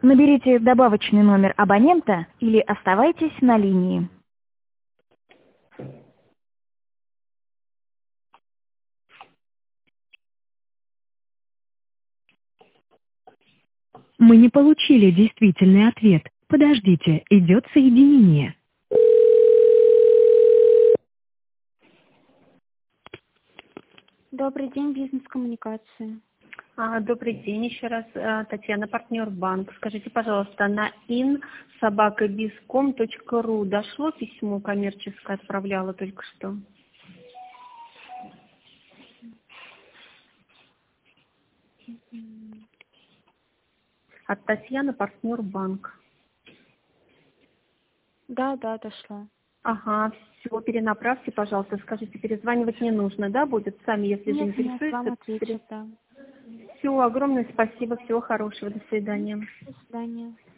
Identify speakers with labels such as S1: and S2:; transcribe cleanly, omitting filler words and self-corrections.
S1: Наберите добавочный номер абонента или оставайтесь на линии.
S2: Мы не получили действительный ответ. Подождите, идет соединение.
S3: Добрый день, бизнес-коммуникации.
S4: Добрый день еще раз. Татьяна, партнер банк. Скажите, пожалуйста, на in@bizcom.ru дошло письмо коммерческое, отправляла только что? От Татьяны, партнер банк.
S3: Да, дошла.
S4: Ага, все, перенаправьте, пожалуйста. Скажите, перезванивать не нужно, да, будет? Сами, если
S3: Нет, вам
S4: заинтересуются.
S3: ответят, да.
S4: Все, огромное спасибо, всего хорошего, до свидания.
S3: До свидания.